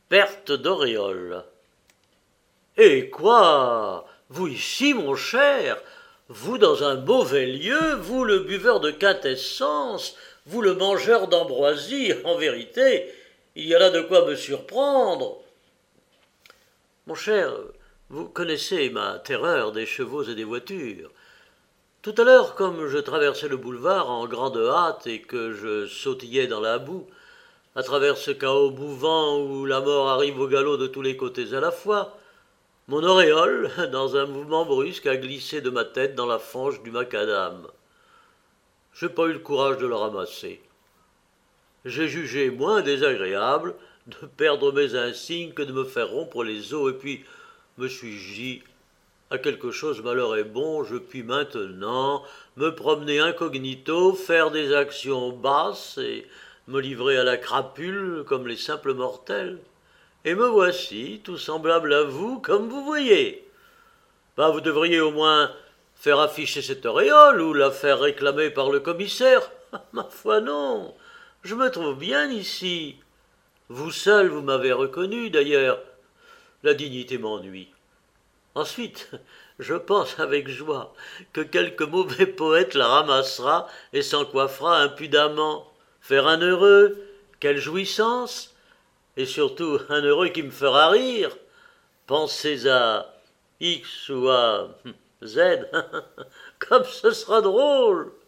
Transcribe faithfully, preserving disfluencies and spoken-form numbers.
Perte d'auréole. Eh quoi? Vous ici, mon cher? Vous dans un mauvais lieu, vous le buveur de quintessence, vous le mangeur d'ambroisie, en vérité, il y a là de quoi me surprendre. Mon cher, vous connaissez ma terreur des chevaux et des voitures. Tout à l'heure, comme je traversais le boulevard en grande hâte et que je sautillais dans la boue, à travers ce chaos mouvant où la mort arrive au galop de tous les côtés à la fois, mon auréole, dans un mouvement brusque, a glissé de ma tête dans la fange du macadam. Je n'ai pas eu le courage de le ramasser. J'ai jugé moins désagréable de perdre mes insignes que de me faire rompre les os, et puis me suis-je dit, à quelque chose malheur est bon, je puis maintenant me promener incognito, faire des actions basses et me livrer à la crapule comme les simples mortels. Et me voici, tout semblable à vous, comme vous voyez. Ben, vous devriez au moins faire afficher cette auréole ou la faire réclamer par le commissaire. Ma foi non, je me trouve bien ici. Vous seul, vous m'avez reconnu, d'ailleurs. La dignité m'ennuie. Ensuite, je pense avec joie que quelque mauvais poète la ramassera et s'en coiffera impudemment. Faire un heureux, quelle jouissance! Et surtout un heureux qui me fera rire. Pensez à X ou à Z, comme ce sera drôle.